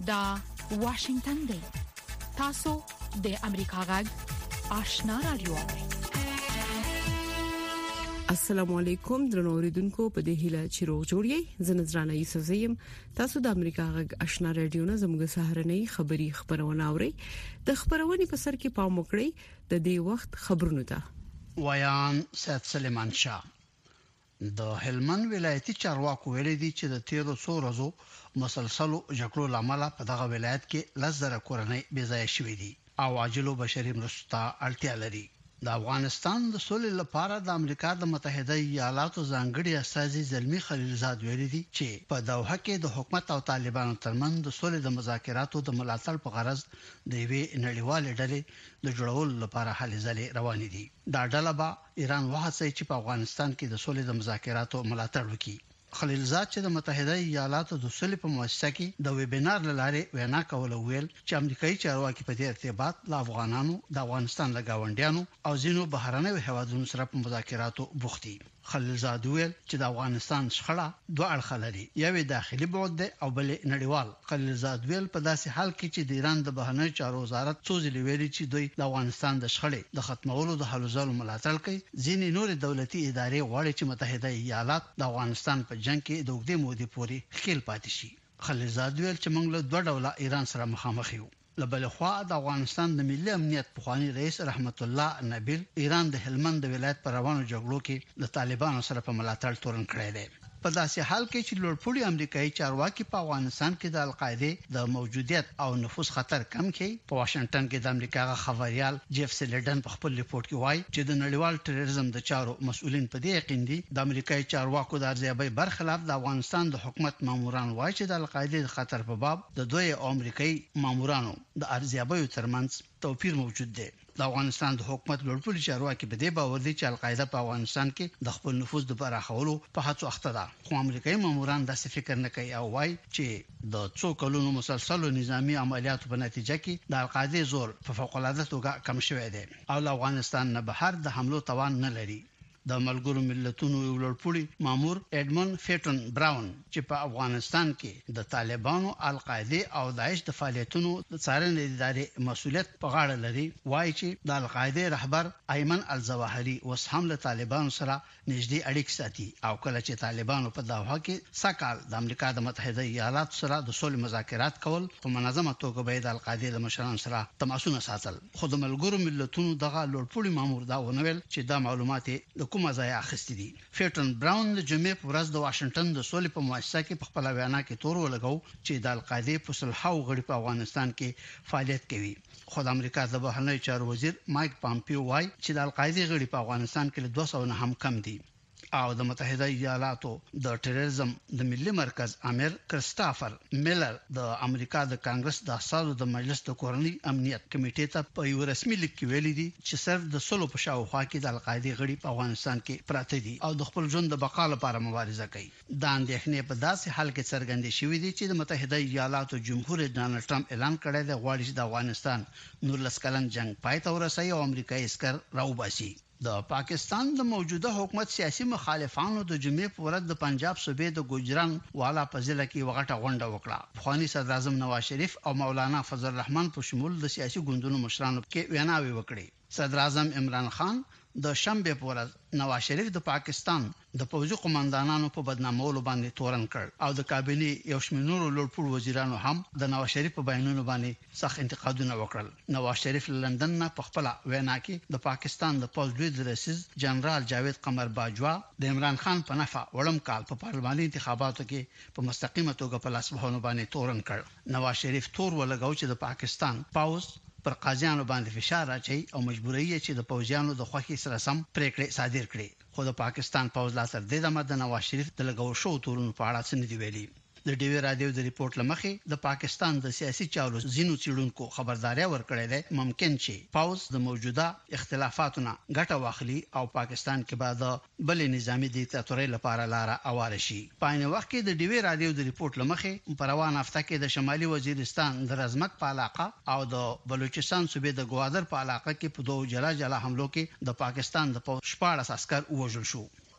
دا واشنگتن دی تاسو د امریکا غږ آشنا رادیو. السلام علیکم درنو اوریدونکو په دې هیله چې روغ جوړی زنځرانه یوسف زیم تاسو د امریکا غږ آشنا رادیو نه زموږ سهارنۍ خبرونه اورئ. د خبرونې په سر کې پام وکړئ د دې وخت خبرونه ده. ویان سید سلیمان شاه د هلمند ولایتي چارواکو ویلي دي چې د 1300 ورځو مسلسلو جګړو لامل په دغه ولایت کې لزر کورنۍ بې ځای شوې دي او عاجلو بشري مرستو ته اړتیا لري. د افغانستان د سولې لپاره د امریکا د متحده ایالاتو ځانګړي استازي زلمی خلیلزاد ویلي دي چې په دوحه کې د حکومت او طالبانو ترمنځ د سولې د مذاکراتو د ملاتړ په غرض د یوې نړیوالې ډلې د جوړولو لپاره هلې ځلې روانې دي. دا ډله به ایران وهڅوي چې په افغانستان کې د سولې د مذاکراتو ملاتړ وکړي. خلیلزاد چې د متحده ایالاتو د سولې په مؤسسه کې د ویبینار لاره وینا کوله ویل چې امریکایي چارواکي په دې ارتباط له افغانانو د افغانستان له گاونډیانو او ځینو بهرنیو هیوادونو سره په مذاکراتو بوختي. خلیلزاد ویل چې د افغانستان شخړه دوه اړخ لري، یو داخلي بعد دی او بل نړیوال. خلیلزاد ویل په داسې حال کې چې د ایران د بهرنیو چارو وزارت څو ځلې ویلي چې دوی د افغانستان د شخړې د ختمولو د حل لارو ملاتړ کوي، ځینې نور دولتي ادارې غواړي چې متحده ایالات د افغانستان په جنگ کې د وګړي مودې پورې خېل پاتې شي. خلیلزاد ویل چې موږ له دوه ډوله ایران سره مخامخ یو. لبل خوا د افغانستان د ملي امنیت پخوانی رئیس رحمت الله نبیل ایران د هلمند ولایت پر روانو جګړو کې د طالبانو سره په ملاتړ تورن کړی دی. په داسې حال کې چې لوړپوړي امریکایي چارواکي په افغانستان کې د القاعده د موجودیت او نفوذ خطر کم کړي، په واشنگټن کې د امریکا خبريال جيف سلیډن په خپل ریپورت کې وایي چې د نړیوال ټیرریزم د چارو مسؤلین په دې یقین دي د امریکایي چارواکو د ارزیابۍ برخلاف د افغانستان د حکومت ماموران وایي چې د القاعده د خطر په باب د دوی امریکایي مامورانو د ارزیابۍ ترمنځ توپیر موجود دی. د افغانستان د حکومت لوړپوړي چارواکي په دې باور دي چې القاعده په افغانستان کې د خپل نفوذ د پراخولو په هڅو اخته ده، خو امریکایي ماموران داسې فکر نه کوي او وایي چې د څو کلونو مسلسلو نظامی عملیاتو په نتیجه کې د القاعده زور په فوق العاده توګه کم شوی دی او له افغانستان نه بهر د حملو توان نه لري. د ملګرو ملتونو یو لوړپوړي مامور اډمن فیټن براون چې په افغانستان کې د طالبانو، القاعده او داعش د فعالیتونو د څارنې ادارې مسؤلیت په غاړه لري، وایي چې د القاعده رهبر ایمن الزواهری اوس هم له طالبانو سره نږدې اړیکې ساتي او کله چې طالبانو په دوحه کې سکهال د امریکا د متحده ایالاتو سره د سولې مذاکرات کول په منظمه توګه به د القاعده د مشرانو سره تماسونه ساتل. خو د ملګرو ملتونو دغه لوړپوړي مامور دا ونویل چې دا معلومات د کومه ځای اخیستي دي. فیټن براون د جمعې په ورځ د واشنگټن د سولې په مؤسسه کې په خپل وینا کې تور ولګاو چې د القاعده په صلحو غړي په افغانستان کې فعالیت کوي. خو د امریکا د بهرنیو چارو وزیر مایک پامپیو وایي چې د القاعده غړي په افغانستان کې له 200 نه هم کم دي او د متحده ایالاتو د ټیرریزم د ملي مرکز امیر کرستافر میلر د امریکا د کانګرس د اساسو د مجلس د کورنۍ امنیت کمیټې ته په یو رسمي لیک کې ویلي دي چې صرف د سولو په شاوخوا کې د القاعده غړي په افغانستان کې پراته دي او د خپل ژوند د بقا لپاره مبارزه کوي. دا اندېښنې په داسې حال کې څرګندې شوې دي چې د متحده ایالاتو جمهور ډانلډ ټرمپ اعلان کړی دی غواړي چې د افغانستان 19 کلن جنگ پای ته ورسوي او امریکایي عسكر راوباسي. د پاکستان د موجوده حکومت سیاسي مخالفانو د جمعې په ورځ د پنجاب صوبې د ګوجران والا په ضلع کې وغټه غونډه وکړه. خواني صدر اعظم نواز شریف او مولانا فضل الرحمن په شمول د سیاسي ګوندونو مشرانو کې ویناوي وکړي. صدر اعظم عمران خان د شنبه په ورځ نواز شریف د پاکستان د پوځي قوماندانانو په بدنامولو باندې تورن کړ او د کابینه یو شمېر لوړپوړ وزیرانو هم د نواز شریف په بیانونو باندې سخت انتقادونه وکړل. نواز شریف لندن نه په خپل وینا کې د پاکستان د پوځ لوی رئیس جنرال جاوید قمر باجوا د عمران خان په نفع وړم کال په پارلماني انتخاباتو کې په مستقیمه توګه په لاسبهونو باندې تورن کړ. نواز شریف تور ولګاو چې د پاکستان پوځ پر قاضیانو باندې فشار اچي او مجبوري چې د پوځیانو د خوخي سره سم پریکړې صادر کړي. خو د پاکستان پوځ لا تر دې دمه د نواز شریف د لګاو شو تورونو په اړه څه نه دی ویلي. د ډیوی رادیو د ریپورت لمخې د پاکستان د سیاسي چارو زینو چیرونکو خبرداري ورکړې ده ممکن چې پاوز د موجوده اختلافاتونو ګټه واخلي او پاکستان کې بعد بل نظامی دیکتاتوري لپاره لار اواره شي. په عین وخت کې د ډیوی رادیو د ریپورت لمخې په روان هفته کې د شمالي وزیرستان د رزمک په علاقه او د بلوچستان صوبې د ګوادر په علاقه کې په دوه جلا حملو کې د پاکستان د 14 عسكر وژل شو.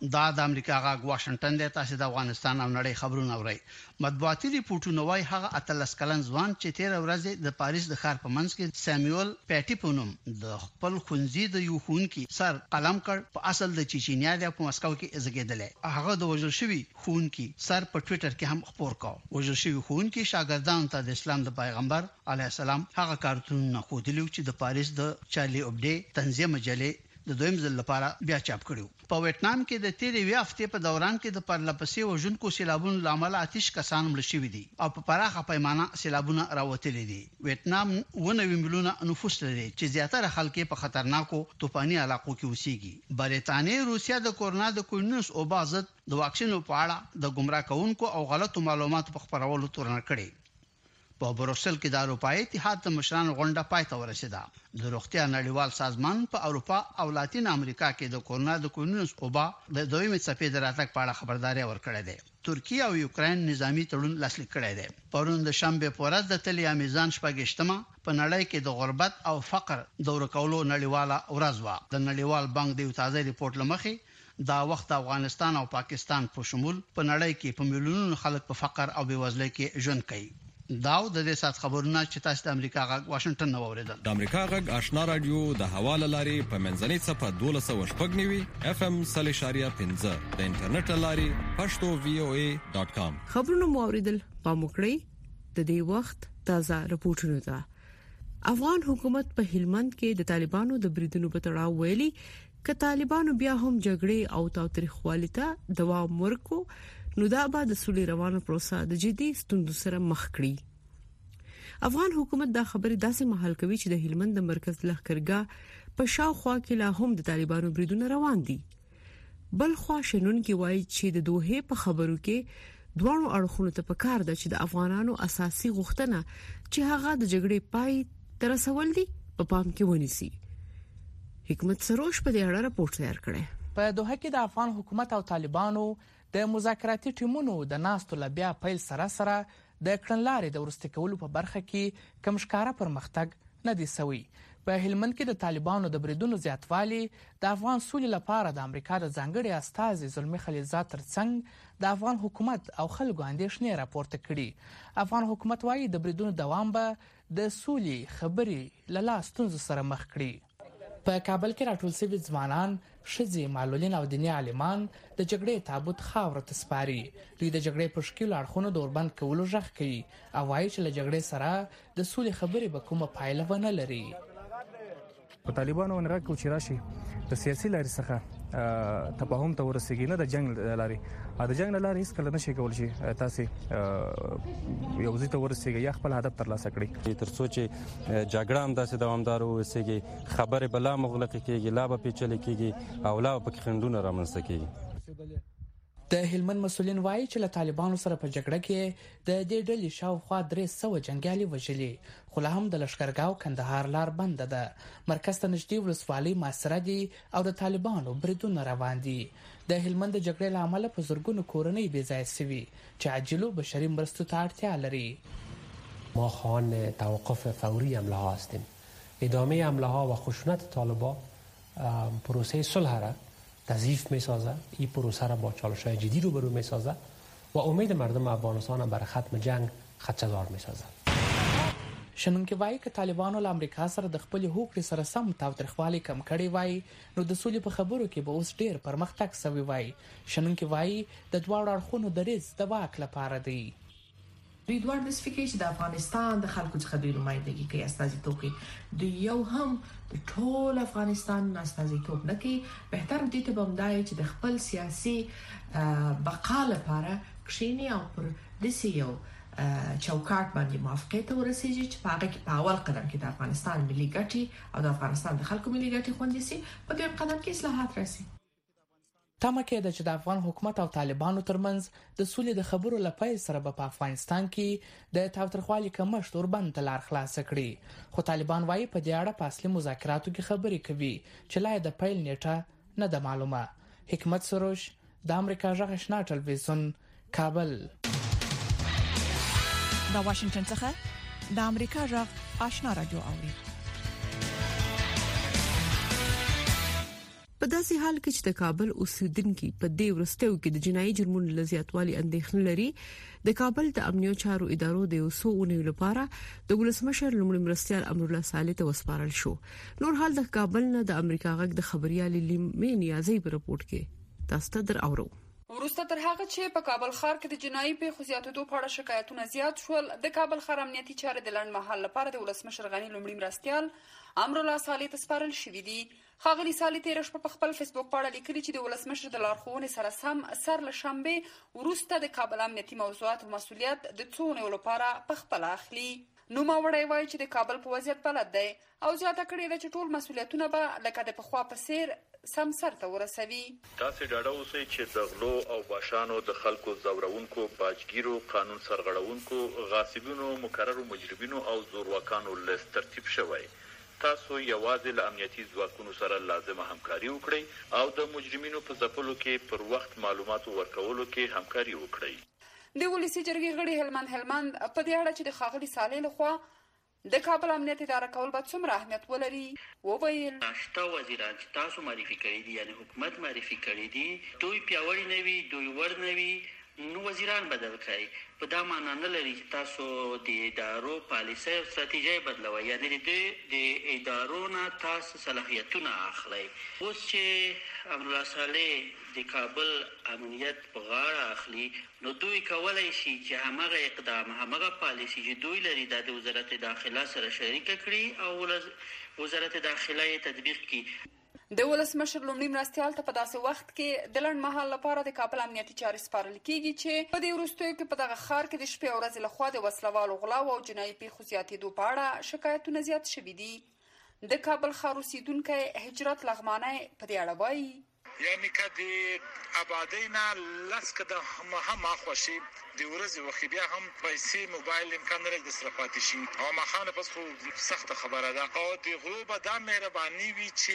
دا د امریکا غاګ واشنگټن د تاسو د افغانستان او نړۍ خبرونه اوري. مطبوعاتي ریپورتونه وايي هغه 13 کلن ځوان چې 13 ورځې د پاریس د ښار په منځ کې ساموئل پیټي په نوم د خپل خونځي د یو خونکي سر قلم کړ په اصل د چچینیا د موسکو کې زګیدل. هغه د وژل شوی خونکي سر په ټوئیټر کې هم خبر کاوه. وژل شوی خونکي شاګردانو ته د اسلام د پیغمبر علیه السلام هغه کارتونونه خودلیو چې د پاریس د چارلی اوبډي تنظیم مجلې د دویم ځل لپاره بیا چاپ کړو. په ویتنام کې د تیرې هفته په دوران کې د پرلپسې وژونکو سیلابونو لامل آتش کسان مړ شوي دي او په پراخه پیمانه سیلابونه راوتلي دي. ویتنام 9 میلیونه نفوس لري چې زیاتره خلک په خطرناکو طوفاني علاقو کې اوسېږي. برېټانیا روسیا د کورونا د کوینوس او بازد د واکسینو په اړه د گمراه کوونکو او غلطو معلوماتو په خپرولو تورن کړي. په بروسل کې د اروپای اتحاد د مشرانو غونډه پای ته ورسیده. د روغتیا نړیوال سازمان په اروپا او لاتین امریکا کې د کورونا د کوینوس وبا د دویمه څپې د راتګ په اړه خبرداري ورکړې ده. ترکیه او یوکرين نظامی تړون لاسلیک کړی دی. پرون د شنبه په ورځ د تلیا میزان شپږشتمه په نړۍ کې د غربت او فقر دور کولو نړیواله ورځ و. د نړیوال بانک د یو تازه ریپورت لمخې دا وخت افغانستان او پاکستان په شمول په نړۍ کې په میلیونونو خلک په فقر او بېوزلۍ کې ژوند کوي. داو د دې سات خبرونه چې تاسو د امریکا غږ واشنگټن نو اوریدل. د امریکا غږ آشنا رادیو د حواله لاري په منځنۍ صفه 1290 FM 3.15 د انټرنیټ لاري pashto.voa.com. خبرونه مو اوریدل په موکړی د دې وخت تازه رپورټونه ده. افغان حکومت په هلمند کې د طالبانو د بریدونو په تړاو ویلي ک طالبانو بیا هم جګړې او تاوتریخوالي ته دوام ورکو نو دا به د سولې روانه پروسه د جدي ستونزو سره مخ کړي. افغان حکومت دا خبره داسې محل کوي چې د هلمند د مرکز لښکرګاه په شاوخوا کې لا هم د طالبانو بریدونه روان دي. بل خوا شنن کې وایي چې د دوه په خبرو کې دوه اړخونو ته پکار ده چې د افغانانو اساسي غوښتنه چې هغه د جګړې پای تر رسول دي په پام کې ونیسي. حکمت سروش په دې اړه راپورټ تیار کړی. په دوحه کې د افغان حکومت او طالبانو د مذاکراتي ټیمونو د ناستو لبیا پیل سره د کړنلارې د ورستي کولو په برخه کې کم ښکارا پرمختګ نه دی سوی. په هلمند کې د طالبانو د بریدونو زیاتوالی د افغان سولې لپاره د امریکا د ځانګړي استازي زلمی خلیلزاد ترڅنګ د افغان حکومت او خلکو اندېښنې راپورته کړي. افغان حکومت وايي د بریدونو دوام به د سولې خبرې له لاس ستونزو سره مخ کړي. په کابل کې راټول شوي ځوانان، ښځې، معلولین او دیني عالمان د جګړې تابوت خاورو ته سپاري. دوی د جګړې په ښکیلو اړخونو د اوربند کولو غږ کوي او وایي چې له جګړې سره د سولې خبرې به کومه پایله ونه لري. په طالبانو ونغه کو چې راشي د سیاسي لارې څخه تفاهم ته ورسیږي، نه د جنگ لارې. د جنگ لارې هیڅ کله نشي کول شي تاسو یو ځای ته ورسیږي یا خپل هدف ترلاسه کړئ. تر څو چې جګړه هم داسې دوامدار وسیږي، خبره بلا مغلق کیږي، لا به پیچلې کیږي او لا به خندونه رامنځته کیږي. د هلمند مسولین وایي چې له طالبانو سره په جګړه کې د دې ډلې شاوخوا 300 جنگیالي وژلي، خو لا هم د لښکرګاه کندهار لار بنده ده. مرکز ته نږدې ولسوالۍ محاصره دي او د طالبانو بریدونه روان دي. د هلمند د جګړې له امله په زرګونو کورنۍ بې ځایه شوي چې عاجلو بشري مرستو ته اړتیا لري. ما خواهان توقف فوری حمله ها هستیم. ادامه حمله ها و خشونت طالبان پروسه صلح را تضعیف می‌سازد. این پروسه را با چالش‌های جدی روبرو می‌سازد و امید مردم افغانستان برای ختم جنگ خدشه‌دار می‌سازد. شنونکي وایي که طالبانو له امریکا سره د خپل هوکړې سره سم تاوتریخوالی کم کړی وای نو د سولې په خبرو کې به اوس ډیر پرمختګ سوی وای. شنونکي وایي د دواړو اړخونو دریځ د واک لپاره دی. دوی دوه د سفیکې چې د افغانستان د خلکو څخه دوی نمائندګي کوي، استازیتوب کوي. دوی یو هم د ټول افغانستان استازیتوب نه کوي. بهتر دي ته بمدای چې د خپل سیاسي بقا لپاره کښینی او پر دسي یو چوکاټ باندې موافقه ته ورسیږي چې په هغه کې په اول قدم کې د افغانستان ملي ګټې او د افغانستان د خلکو ملي ګټې خوندي سي، په دویم قدم کې اصلاحات راسي. تمه کېده چې د افغان حکومت او طالبانو ترمنځ د سولې د خبرو لپاره سره په افغانستان کې د تاوتریخوالي کمښت اوربند ته لار خلاص کړي. خو طالبان وايي په دې اړه په اصلي مذاکراتو کې خبرې کوي چې لا د پیل نیټه نه ده معلومه. حکمت سروش، د امریکا غږ آشنا ټلویزیون، کابل. د واشنگټن څخه د امریکا غږ آشنا رادیو اوري. په داسې حال کې چې د کابل اوسیدونکو په دې ورستیو کې د جنایي جرمونو لزیاتوالي اندېښنه لري د کابل د امنیت چارو ادارو د وسوونې لپاره د ولسمشر لومړي مرستيال امر الله صالح ته وسپارل شو. نور حال د کابل نه د امریکا غږ د خبريال لیمې نیازي په رپورت کې تاسو ته درو. ورسته تر هغه چې په کابل ښار کې د جنایي پیښو زیاتېدو په اړه شکایتونه زیات شول، د کابل ښار امنیتي چارې د لنډمهال لپاره د ولسمشر غني لومړي مرستيال امر الله صالح ته سپارل شوې دي. ښاغلي صالح تېره شپه په خپل فیسبوک پاڼه لیکلي چې د ولسمشر د لارښوونې سره سم سر له شنبې وروسته د کابل امنیتي موضوعاتو مسؤلیت د څو نیولو لپاره په خپل اخلي. نوموړی وایي چې د کابل په وضعیت بلد دی او زیاته کړې ده چې ټول مسؤلیتونه به لکه د پخوا په څیر سم سر ته ورسوي. تاسې ډاډه اوسئ چې د غلو او باشانو د خلکو زورونکو، باجګیرو، قانون سرغړونکو، غاصبینو، مکررو مجرمینو او زورواکانو لیست ترتیب شوی. تاسو یوازې له امنیتي ځواکونو سره لازمه همکاري وکړئ او د مجرمینو په ځپلو کې پر وخت معلوماتو ورکولو کې همکاري وکړئ. د ولسی جرګې غړي هلمند په دې اړه چې د ښاغلي صالح لخوا د کابل امنیت اداره کول به څومره اهمیت ولري وویل. شته وزیران چې تاسو معرفي کړي دي، یعنی حکومت معرفي کړي دي، دوی پیاوړي نه وي، دوی ور نه وي، نو وزیران بدل کړئ. په دا معنا نه لري چې تاسو د ادارو پالیسي او ستراتیژي بدلوي، یعنی د ادارو نه تاسو صلاحیتونه اخلي. اوس چې امر الله صالح د کابل امنیت په غاړه اخلي، نو دوی کولای شي چې همغه اقدام، همغه پالیسي چې دوی لري د وزارت داخله سره شریک کړي او وزارت داخله یې تطبیق کړي. د ولسمشر لومړي مرستيال ته په داسې وخت کې د لنډمهال لپاره د کابل امنیتي چارې سپارل کیږي چې په دې وروستیو کې په دغه ښار کې د شپې او ورځې لخوا د وسلوالو غلاو او جنایي پیښو زیاتېدو په اړه شکایتونه زیات شوي دي. د کابل ښار اوسیدونکی هجرت لغمانی په دې اړه وایي. یعنی که د آبادۍ نه لس که د هم خوشي د ورځې وخت بیا هم پیسې موبایل امکان نه لري د سره پاتې شي او مخانه پس خو سخته خبره ده او د غلو به دا مهرباني وي چې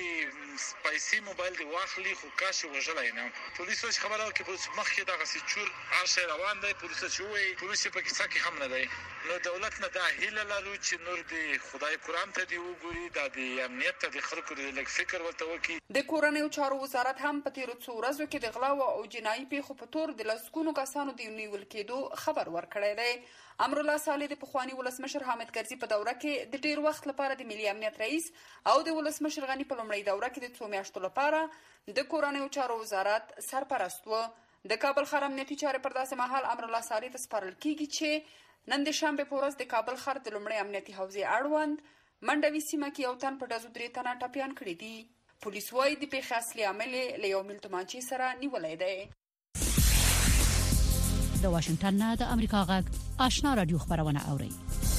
پیسې موبایل دی واخلي خو کاش وژلای نه. پولیسو خبره او کې پولیس مخکې دغه سي چور هر روان دی، پولیس چوي، پولیس په کیسه کې هم نه دی. نو دولت نه دا هیله لرو چې نور دی خدای قرآن ته دی وګوري، د امنیت ته د خلکو د لږ فکر ورته وکړي. د کورنیو چارو وزارت هم په تیرو څو ورځو کې د غلا او جنایي پیښو په تور د لسګونو کسانو د نیول کېدو خبر ورکړی دی. امر الله صالح د پخوانی ولسمشر حامد کرزي په دوره کې د ډیر وخت لپاره د ملي امنیت رئیس او د ولسمشر غني په لومړۍ دوره کې د څو میاشتو لپاره د کورنیو چارو وزارت سرپرست و. د کابل ښار امنیتي چارې پر داسې مهال امر الله صالح ته سپارل کیږي چې نن د شنبې په ورځ د کابل ښار د لومړۍ امنیتي حوزې اړوند منډوي سیمه کې یو تن په ډزو 3 تنه ټپیان کړي دي. پولیس وايي د پیښې اصلي عامل له یو میل تومانچې سره نیولای دی. د واشنگټن نه د امریکا غږ آشنا رادیو خبرونه اوري.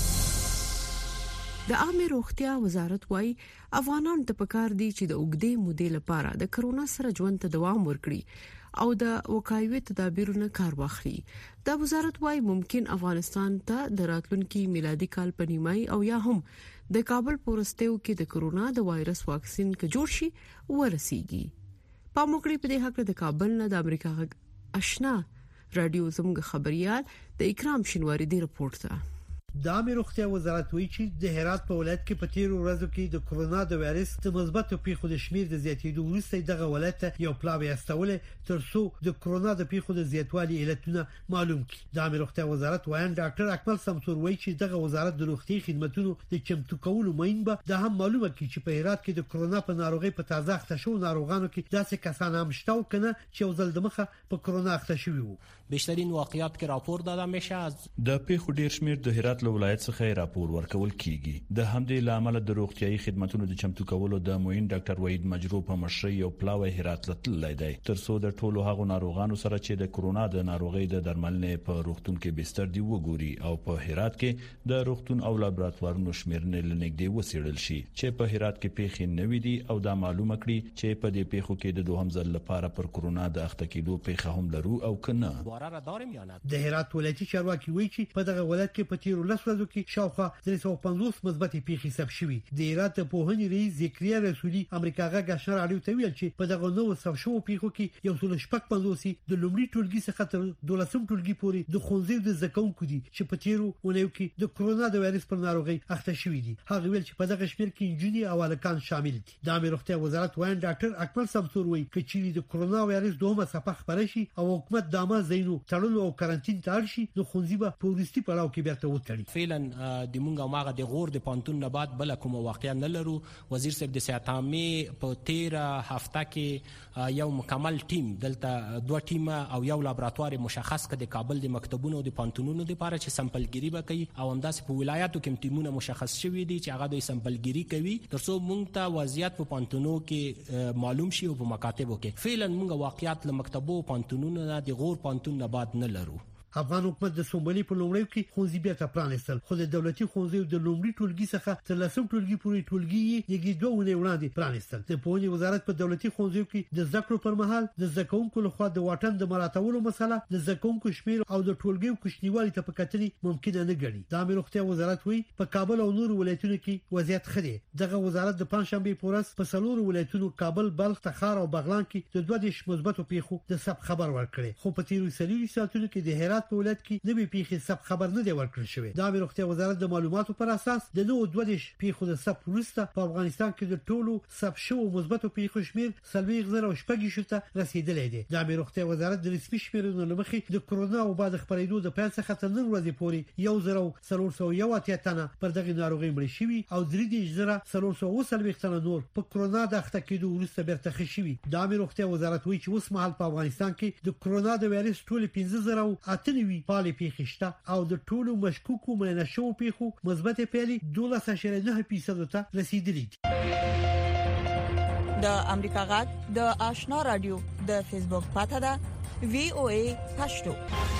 د عامه روغتیا وزارت وايي افغانان ته پکار دي چې د اوږدې مودې لپاره د کرونا سره ژوند ته دوام ورکړي او د وقایوي تدابیرونو کار واخلي. د وزارت وايي ممکن افغانستان ته د راتلونکي میلادي کال په نیمایي او یا هم د کابل پورستیو کې د کرونا د وایرس واکسین کې جوړ شي ورسیږي. پاموکړي په دې حق د کابل نه د امریکا غږ آشنا رادیو زموږ خبريال د اکرام شینواری دی رپورت ته. د عامه روغتیا وزارت وایي چې د هرات په ولایت کې په تیرو ورځو کې د کرونا د وایرس د مثبت پیښو د شمیر د زیاتېدو وروسته دغه ولایت یو پلاوی استول ترڅو د کرونا د پیښو د زیاتوالي علتونه معلوم کړي. د عامه روغتیا وزارت وایي ډاکټر اکمل سمسور وایي چې دغه وزارت د روغتي خدماتو د چمتو کولو مین به د هم معلومه کړي چې په هرات کې د کرونا په ناروغي په تازه اخته شو ناروغانو کې داسې کسان هم شته او کنه چې ځل د مخه په کرونا اخته شوی وو. بیشترین واقعیات کې راپور داده میشه از د پیښو ډیر شمیر د هرات ولایت څخه راپور ورکول کیږي. د همدې لامل د روغتيایي خدماتو د چمتو کولو د موین ډاکټر وحید مجروح په مشرۍ یو پلاوی هرات لتللی دی ترڅو د ټولو هغو ناروغانو سره چې د کرونا د ناروغۍ د درملنې په روغتون کې بستر دی وګوري او په هرات کې د روغتون او لابراتوارونو شمیرنې لنګدي وسیړل شي چې په هرات کې پیښې نوې دي او دا معلومه کړي چې په دې پیښو کې د دوهم ځل لپاره پر کرونا د اخته کېدو پیښه هم لرو او کنه. د هرات ولایتي چارواکي وایي چې په دغه ولایت کې په تیرو 10 10 ورځو کې شاوخوا 350 مثبت پیښې ثبت شوې. د ایران ته پوهنې رئیس ذکریا رسولي امریکا غږ آشنا راډیو ته ویل چې په دغه نوو ثبت شوو پیښو کې 150 د لومړي ټولګي څخه تر 12 ټولګي پورې د ښوونځي د زکونکو دي چې په تیرو ونیو کې د کرونا د وایرس پر ناروغي اخته شوې دي. هغه ویل چې په دغه شمیر کې انجونی او الکان شامل دي. د امیر روغتیا وزارت وایي ډاکټر اکمل سمسور وایي چې د کرونا وایرس دومره صفحه خبره شي او حکومت دامه زینو تړلو او کارانتین ته شي نو ښوونځي به په ورستي پړاو کې بیرته وتړي. فعلا د مونږه ماغه د غور د پانتون نه بعد بل کوم واقعیا نه لرو. وزیر صاحب د صحت عامه په 13 هفته کې یو مکمل ټیم دلته 2 ټیم او یو لابراتوار مشخص کړي د کابل د مکتبونو او د پانتونونو لپاره چې سمپلګری وکړي او همداسې په ولایتو کې ټیمونه مشخص شوي دي چې هغه د سمپلګری کوي ترڅو مونږ ته وضعیت په پانتونو کې معلوم شي او په مکاتبو کې. فعلا مونږ واقعیت له مکتبو او پانتونونو نه د غور پانتون نه بعد نه لرو. افغان حکومت د سومبلي په لومړیو کې ښوونځي بیا ته پرانیستل خو د دولتي ښوونځیو د لومړي ټولګي څخه تر 10 ټولګي پورې ټولګي یې 2 ونې وړاندې پرانیستل. د پوهنې وزارت په دولتي ښوونځیو کې د ذکر پر مهال د زکونکو لخوا د واټن د مراتبولو مسله د زکونکو شمیر او د ټولګیو کوچنیوالي ته په کتنې ممکن نه ګڼي. د امیر روغتیا وزارت وایي په کابل او نور ولایتونو کې وضعیت ښه دی. دغه وزارت د پنځشنبه په ورځ په 4 ولایتونو کابل، بلخ، تخار او بغلان کې د 2 مثبتو پیښو د ثبت خبر ورکړي. خو په تیرو 30 ساعتونو کې د هرات په ولایت کې نوې پیښې ثبت خبر نه دی ورکړل شوی. د امیر روغتیا وزارت د معلوماتو پر اساس د 2 پیښو د ثبت وروسته په افغانستان کې د ټولو ثبت شوو مثبتو پیښو شمیر 40,000 ته رسیدلی دی. د امیر روغتیا وزارت د رسمي شمیرونو لمخې د کرونا او بعد خبرېدو د پیل څخه تر نن ورځې پورې 1,401 تنه پر دغه ناروغي مړ شوي او 3,430 تنه نور په کرونا د اخته کېدو وروسته بیرته ښه شوي. د امیر روغتیا وزارت وایي چې اوس مهال په افغانستان کې د کرونا د وایرس ټول 15,098 پالې پیښې شته او د ټولو مشکوکو معاینه شوو پیښو مثبت پیلې 12.9% ته رسیدلې دي. د امریکا غږ د آشنا رادیو د فیسبوک پاڼه ده VOA پښتو.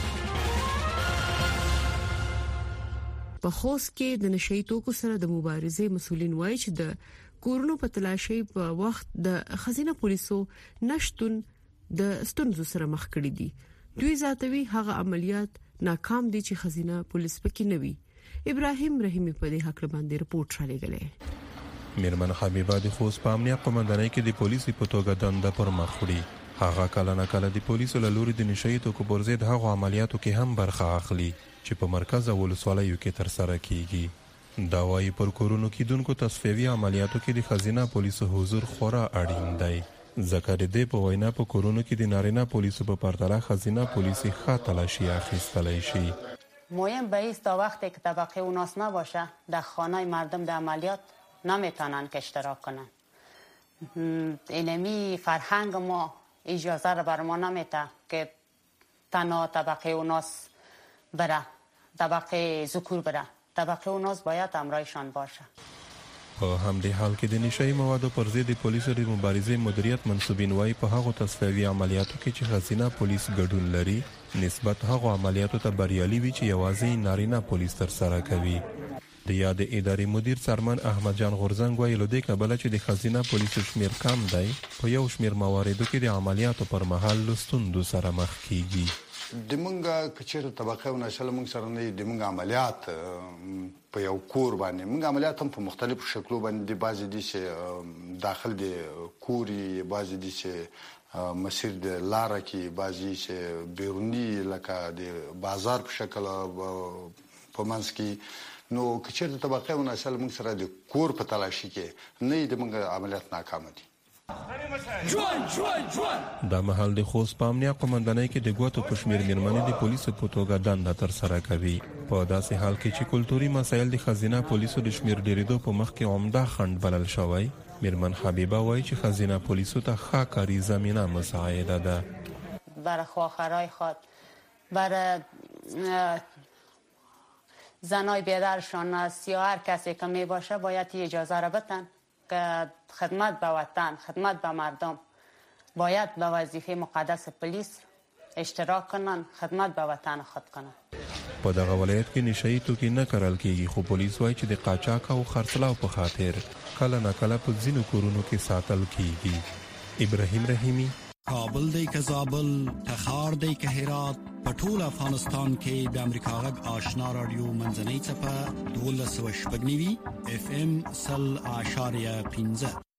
په خوست کې د نشئی توکو سره د مبارزې مسولین وایي چې د کورونو په تلاشي په وخت د خزینه پولیسو نشټون د ستونزو سره مخ کړي دي. دوی ذاتوي هغه عملیات ناکام دي چې خزینه پولیس پکې نه وي. ابراهیم رحیمی په دې حق باندې رپورټ را لګلې. میرمن حبیبه د خوست په امنیت قومندانۍ کې د پولیسو په توګه دنده پر مخ وړي. هغه کله نه کله د پولیسو له لوري د نشئی توکو پر ضد هغه عملیاتو کې هم برخه اخلي چې په مرکز او ولسوالیو کې تر سره کیږي. دا وايي پر کورونو کې دونکو تصفیوي عملیاتو کې د خزینه پولیسو حضور خورا اړین دی. ذکر دې په وینا په کورونو کې د نارینه پولیسو په پرتله خزینه پولیسی ښه تلاشی اخیستلی شي. مهم به است تا وقتی که طبقه اوناس نباشه در خانه مردم در عملیات نمیتونن که اشتراک کنن. اینمی فرهنگ ما اجازه را بر ما نمیده که تنها طبقه اوناس بره، طبقه ذکور بره. طبقه اوناس باید همراهشان باشه. په همدې حال کې د نشئی موادو پر ضد پولیسو د مبارزې مدیریت منسوبین وايي په هغو تصفیوي عملیاتو کې چې خزینه پولیس ګډون لري نسبت هغو عملیاتو ته بریالي وي چې یوازې نارینه پولیس تر سره کوي. د یاد ادارې مدیر سرمن احمد جان غورزنګ وایي له دې کبله چې د خزینه پولیسو شمیر کم دی په یو شمیر مواردو کې د عملیاتو پر مهال له ستونزو سره مخ کیږي. د مونږه کچېر طبقه او نشل مونږ سره نه د مونږ عملیات په یو کور باندې مونږ عملیات هم په مختلفو شکلو باندې بعضی دي چې داخل د کوري، بعضی دي چې مسیر د لار کې، بعضی چې بیرونی لکه د بازار په شکل په منځ کې. نو کچېر طبقه او نشل مونږ سره د کور په تلاشي کې نه د مونږ عملیات ناکام دي. دا مهال د خوست په امنیت قومندانۍ کې د ګوتو په شمیر میرمنې د پولیسو په توګه دنده تر سره کوي. په داسې حال کې چې کلتوري مسایل د خزینه پولیسو د شمیر ډیریدو په مخ کې عمده خنډ بلل شوی، میرمن حبیبه وایي چې خزینه پولیسو ته ښه کاري زمینه مساعده ده. برای خواهرای خود، برای زنای بیدرشان است یا هر کسی که می باشه باید اجازه را بدن که خدمت به وطن، خدمت به مردم، باید به وظیفه مقدس پلیس اشتراک کنن، خدمت به وطن خود کنن. په دغه ولایت کې نشئی توکي نه کرل کیږي خو پولیس وایي چې د قاچاق او خرڅلاو په خاطر کله نه کله په ځینو کورونو کې ساتل کیږي. ابراهیم رحیمی، کابل دی که زابل، تخار دی که هرات، په ټول افغانستان کې د امریکا غږ آشنا رادیو منځنۍ چپه 12.9 FM 100.15.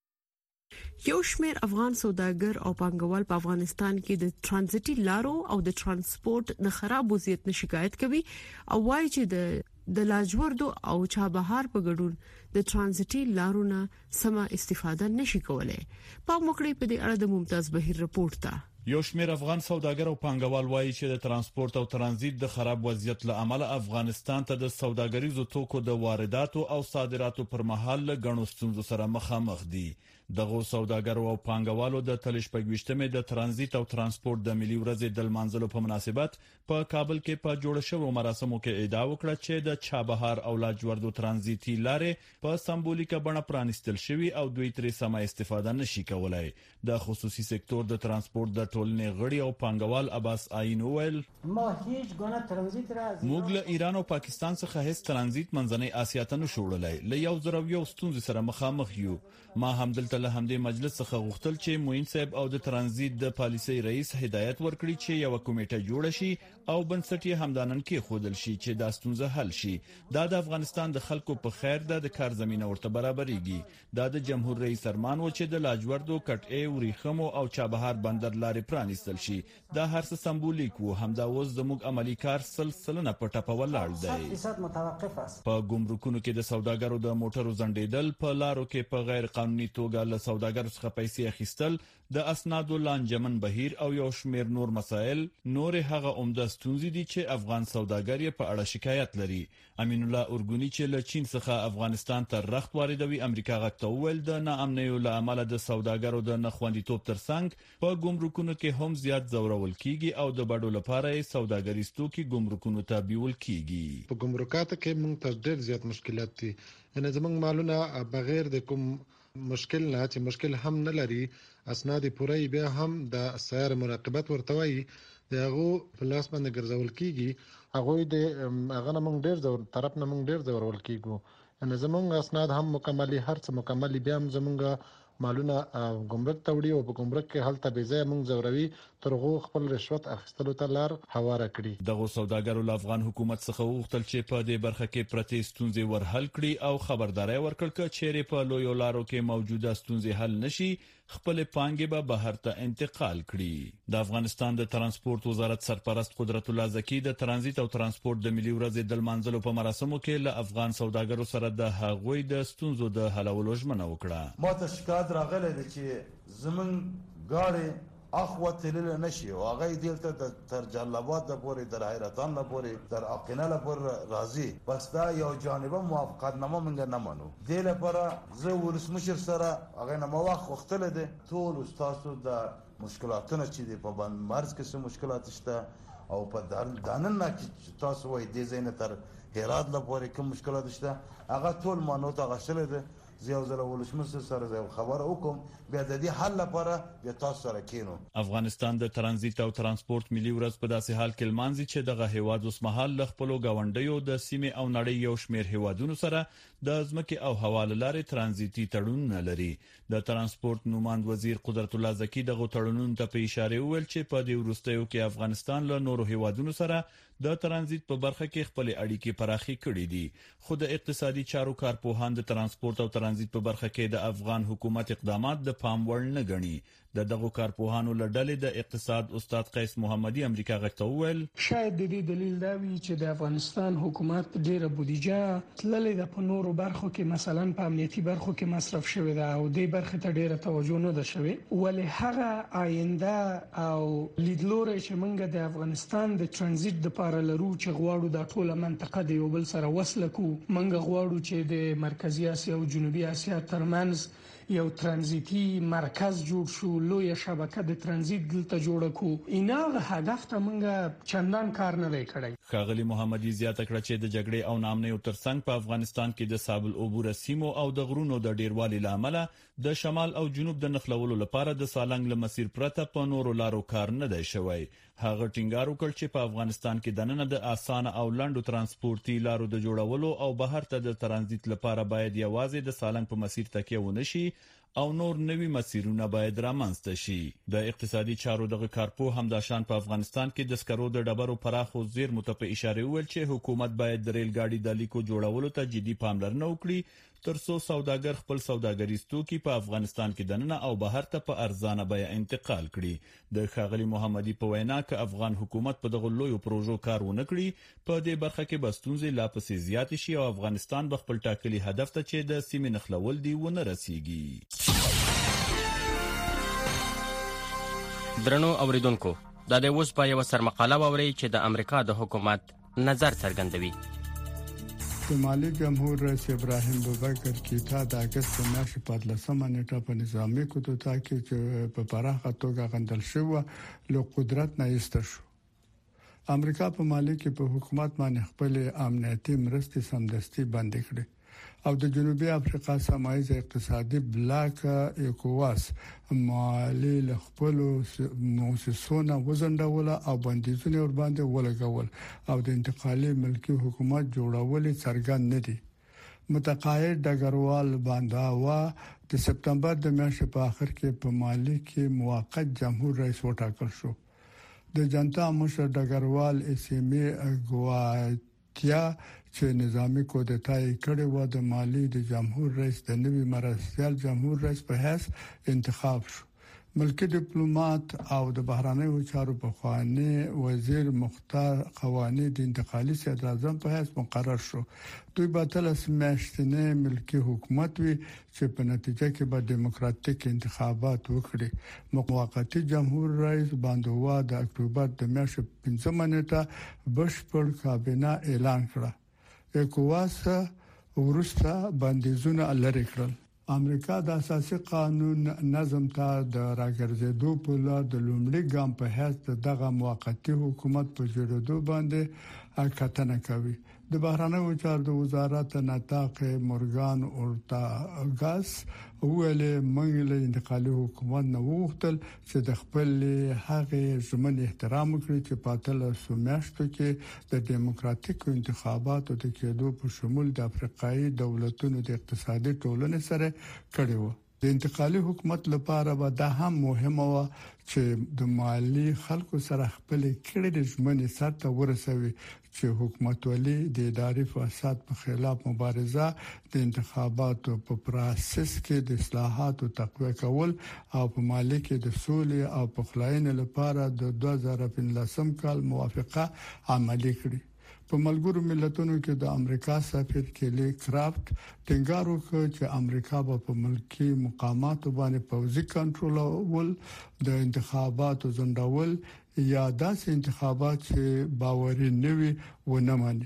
یو شمېر افغان سوداګر او پانګوال په افغانستان کې د ترانزیتي لارو او د ترانسپورت د خراب وضعیت نه شکایت کوي او وايي چې د لاجوردو او چابهار په ګډون د ترانزیتي لارو نه سم استفاده نشي کولای. په موکړې په دې اړه د ممتاز بهیر رپورت ته یو شمېر افغان سوداګر او پانګوال وایي چې د ترانسپورت او ترانزیت د خراب وضعیت له امله افغانستان ته د سوداګریزو توکو د وارداتو او صادراتو پر مهال له غنو ستونزو سره مخامخ دي. دغه سوداګرو او پانګوالو د تلش پګويشتمه د ترانزیت او ترانسپورت د ملي ورځې د منځلو په مناسبت په کابل کې په جوړ شوو مراسمو کې ادعا وکړه چې د چابهار او لاجوردو ترانزیتي لارې په سمبولیکه بڼه پرانستل شوی او دوی ترې سم استفاده نشي کولای. د خصوصي سکتور د ترانسپورت د ټولنې غړي او پانګوال عباس عین ویل ما هیڅ ګونه ترانزیت را موږ له ایران او پاکستان څخه هیڅ ترانزیت منځنۍ اسیا ته نشو وړلای. له یو ځرو یو ستونزې سره مخامخ یو. ما هم دلته له همدې مجلس څخه غوښتل چې موین صاحب او د ترانزیت د پالیسي رئیس هدایت ورکړي چې یو کمیټه جوړ شي او بنسټي همدانن کې خودل شي چې دا ستونزه حل شي. دا د افغانستان د خلکو په خیر د کار زمينه ورته برابرېږي. دا د جمهور رئیس ارمان و چې د لاجوردو کټې وریخمو او چابهار بندر لارې پرانیستل شي. دا هر څه سمبولیک وو. همدا اوس زموږ عملی کار سلسله په ټاپه ولاړ دی. 100% متوقف است. په ګمرکونو کې د سوداګرو د موټرو زنډېدل، په لارو کې په غیر قانوني توګه له سوداګرو څخه پیسې اخیستل، د اسنادو لانجمن بهیر او یو شمېر نور مسائل نور هغه عمده ستونزې دي چې افغان سوداګر یې په اړه شکایت لري. امین الله اورګونی چې له چین څخه افغانستان ته رخت واردوي امریکا غږ ته وویل د ناامنیو له امله د سوداګرو د نخوندیتوب ترڅنګ په ګمرکونو کې هم زیات زورول کیږي او د بډو لپاره سوداګریز توکي ګمرکونو ته بیول کیږي. په ګمرکاتو کې موږ ته ډېر زیات مشکلات دي. ان زمونږ مالونه بغیر د کوم مشکل نه چې مشکل هم نه لري اسناد پوره بیا هم د سیر مراقبت ورتوي دغه پلاس باندې ګرځول کیږي. هغه د هغه نمنګ ډیر زور طرف نمنګ ډیر زورول کیږي. ان زمونږ اسناد هم مکملي هر څه مکملي بیا هم زمونږ مالونه ګمرک توړي او په ګمرک کې حالت به ځای موږ زوروي ترغو خپل رشوت اخیستلو ته لار هواره کړي. دغه سوداګرو له افغان حکومت څخه وغوښتل چې په دې برخه کې پرتې ستونزې ورحل کړي او خبرداري ورکړي چې چیرې په لویو لارو کې موجوده ستونزې حل نشي خپل پانګې به بهر ته انتقال کړي. د افغانستان د ترانسپورت وزارت سرپرست قدرت الله زکی د ترانزیت او ترانسپورت د ملي ورځې د منځلو په مراسمو کې له افغان سوداګرو سره د هغوی د ستونزو د حلولو ژمنه وکړه. ما ته شکایت راغلی دی چې زمون گاړي اخوه تلل نشي او هغه دلته تر جلبات د پورې در حیرتان د پورې در اقینه د پورې راځي. بس دا یو جانبه موافقت نامه موږ نه منو. د لپاره زه ولسمشر سره هغه نه موافق وختل دي ټول استادو د مشکلاتونه چې د په باندې مرز کې څه مشکلات شته او په دانن کې تاسو وایي د زین تر هرات د پورې کوم مشکلات شته هغه ټول مانو ته غشل دي. زیاو زره ولسمشر سره زیاو خبر وکم بیا د دې حل لپاره بیا تاسو سره کینو. افغانستان د ترانزیت او ترانسپورت ملي ورځ په داسې حال کې لمانځي چې دغه هیواد اوس مهال ل خپل غونډیو د سیمې او نړۍ یو شمېر هیوادونو سره د ځمکې او حواله لارې ترانزیتي تړون لري. د ترانسپورت نوماند وزیر قدرت الله زکی دغه تړونونو ته په اشاره ویل چې په دې وروستیو کې افغانستان له نورو هیوادونو سره د ترانزیت په برخه کې خپل اړیکې پراخي کړې دي. خو د اقتصادي چارو کارپوهان د ترانسپورت او ترانزیت په برخه کې د افغان حکومت اقدامات د پام وړ نه ګڼي. د دغه کارپوهانو لړل د اقتصاد استاد قیس محمدي امریکا غږ ته وویل شاید د دې دلیل دا وي چې د افغانستان حکومت ډیره بودیجه تللې د په نورو برخو کې مثلا په امنیتي برخو کې مصرف شوی دا او د برخه ته ډیره توجه نه ده شوی. ولې هغه آینده او لیدلوري چې موږ د افغانستان د ترانزیت لپاره لرو چې غواړو د ټوله منطقه د یو بل سره وصل کو موږ غواړو چې د مرکزی اسیا او جنوبي اسیا ترمنځ یو ترانزیتي مرکز جوړ شو لوی شبکه د ترانزیت دلته جوړ کو اینغه هدف ته موږ چندان کار نه وکړی. خاغلی محمدي زیاته کړه چې د جګړې او نامنیو ترڅنګ په افغانستان کې د سابل عبور سیمو او د غرونو د ډیروالي لامل د شمال او جنوب د نخلولو لپاره د سالنګ له مسیر پرته په نورو لارو کار نه دی شوی. هغه ټینګار وکړ چې په افغانستان کې د نن د اسانه او لنډو ترانسپورتي لارو د جوړولو او بهر ته د ترانزیت لپاره باید یوازې د سالنګ په مسیر تکیه ونه شي او نور نوي مسیرونه باید رامنځته شي. د اقتصادي چارو دغه کارپو همداشان په افغانستان کې د سکرو د ډبرو پراخو زیرمو ته په اشاره ویل چې حکومت باید د ریل ګاډي د لیکو جوړولو ته جدي پاملرنه وکړي ترڅو سوداګر خپل سوداګریز توکي په افغانستان کې دننه او بهر ته په ارزانه بیه انتقال کړي. د ښاغلي محمدي په وینا ک افغان حکومت په دغه لوی پروژو کار ونه کړي په دې برخه کې بستونځي لا پسې زیات شي او افغانستان به خپل ټاکلي هدف ته چې د سیمې نخلول دی ونه رسیږي. درنو اوریدونکو دا د اوس په یو سرمقاله ووري چې د امریکا د حکومت نظر څرګندوي. مالی جمهور رئیس ابراهیم بوبکر کیتا د اگست میاشتې په 13 نیټه په نظامی کودتا کې چې په پراخه توګه غندل شو له قدرت نه ایستل شو. امریکا په مالی کې په حکومت باندې خپل امنیتي مرستې سمدستي بند کړې او د جنوبي افریقا سمایز اقتصادي بلاک ایکواس مالی له خپل موسسونه وزندول او بندیزونه ور باندې ولګول او د انتقالي ملکی حکومت جوړول څرګند نه دي. متقاعد ډګروال بانداوا د سپتمبر د میاشتې په اخر کې په مالی کې موقت جمهور رئیس وټاکل شو. د جنتا مشر ډګروال اسمی ګواتیا چې نظامی کودتا یې کړې و د مالی د جمهور رئیس د نوي مرستیال جمهور رئیس په حیث انتخاب شو. ملکی ډیپلوماټ او د بهرانیو چارو په خوانی وزیر مختار قوانی د انتقالي صدر اعظم په حیث مقرر شو. دوی به تل سمشتنه ملکی حکومت وي چې په نتیجه کې به دیموکراتیک انتخابات وکړي. موقتی جمهور رئیس باندوا د اکتوبر د میاشتې 15 نیټه بشپړ کابینه اعلان کړه. ایکواس ورسته بندیزونه لري کړل. امریکا د اساسي قانون نظم ته د راګرځېدو په لار د لومړي ګام په حیث دغه موقتی حکومت په جوړېدو باندې کتنه کوي. د بهرانیو چارو د وزارت نطاق مورګان اورتاګاس ویل موږ له انتقالي حکومت نه وغوښتل چې د خپل هغه ژمن احترام وکړي چې په تل سمیاشتو کې د دیموکراتیک انتخاباتو د کېدو په شمول د افریقایي دولتونو د اقتصادي ټولنې سره کړي وو. د انتقالي حکومت لپاره به دا هم مهمه و چې د مالی خلکو سره خپل کړي ژمنې سره ورسوي چې حکومت ولې د اداري فساد په خلاف مبارزه د انتخاباتو په پروسس کې د اصلاحاتو تقویه کول او په مالی کې د سولې او پخلاینې لپاره د 2015 کال موافقه عملي کړي. په ملګرو ملتونو کې د امریکا سفیر کېلی کرافت ټینګار وکړ چې امریکا په ملکی مقاماتو باندې پوځي کنټرول ول د انتخاباتو ځنډول یا داسې انتخابات چې باوري نه وي ونه مني.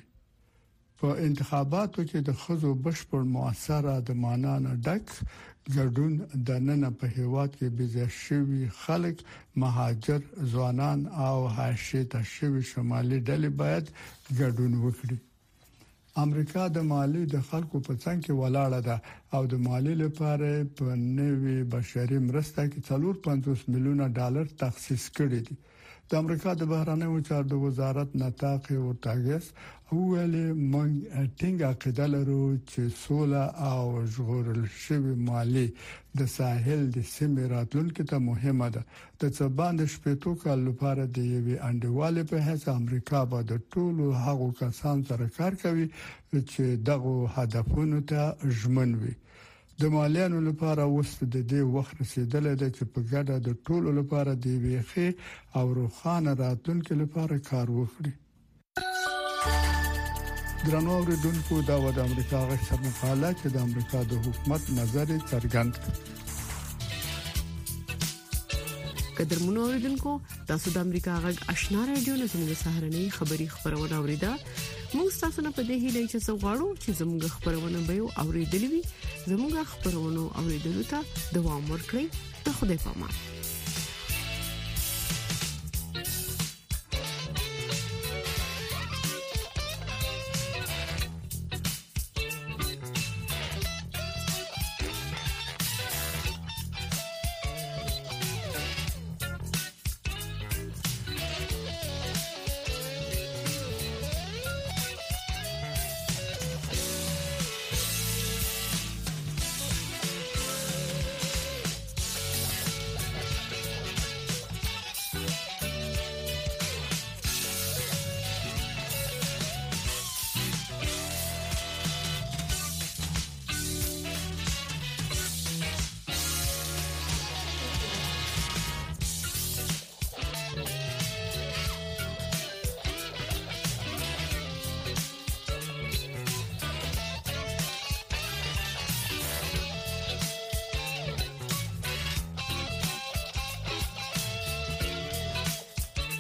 په انتخاباتو کې د خزو بشپړ موثره د مانانه ډک ګډون د نن په هیواد کې بيځای شوی خلک مهاجر ځوانان او حاشیه ته شوی شمالي ډلې باید ګډون وکړي. امریکا د مالی د خلکو په څنګ کې ولاړه ده او د مالی لپاره په نوي بشري مرسته کې 450 میلیونه ډالر تخصیص کړي دي. د امریکا د بهرانیو چارو د وزارت نطاق اورتاګاس ویل موږ ټینګه عقیده لرو چې سوله او ژغورل شوی مالی د ساحل د سیمې راتلونکو ته مهمه ده. د څباند شپږ کال لپاره د یوې انډیوالې په حیث امریکا به د ټولو هغو کسانو سره کار کوي چې دغه هدفونو ته ژمن وي. د مالیانو لپاره وست د دې وخت رسیدل د چې په ګډه د ټولو لپاره د ویخي او روخانه راتلونکو لپاره کار وکړي. درنو اوریدونکو دا و د امریکا غږ سرمقاله چې د امریکا د حکومت نظر څرګند کړ. قدرمنو اوریدونکو تاسو د امریکا غږ آشنا رادیو نه زموږ سهارنۍ خبری خبرونه اوریدا. موږ تاسو نه په دې هیله چې زغواړو چې زموږ خبرونه به اوریدلې وي. زموږ خبرونه اوریدلو ته دوام ورکړئ. ته خدای پامان.